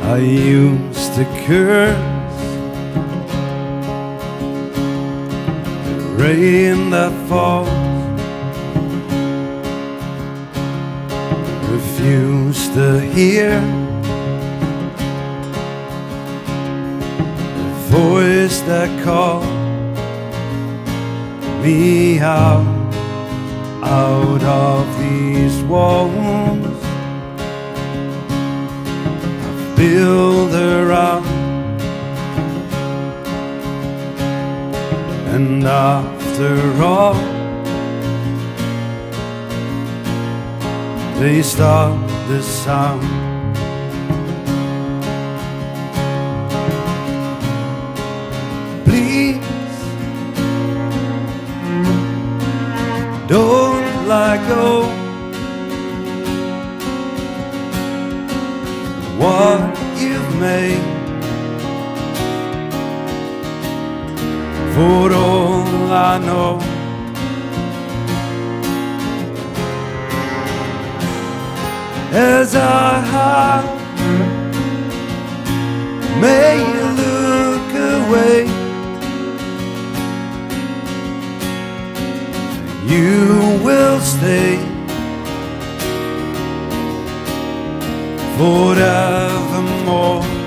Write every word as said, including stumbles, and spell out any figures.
I used to curse the rain that falls, refuse to hear the voice that called me out, out of these walls. I build her up, and after all, they stop the sound. Please don't let go what you've made, for all I know as I hide, may you look away, you will stay forevermore.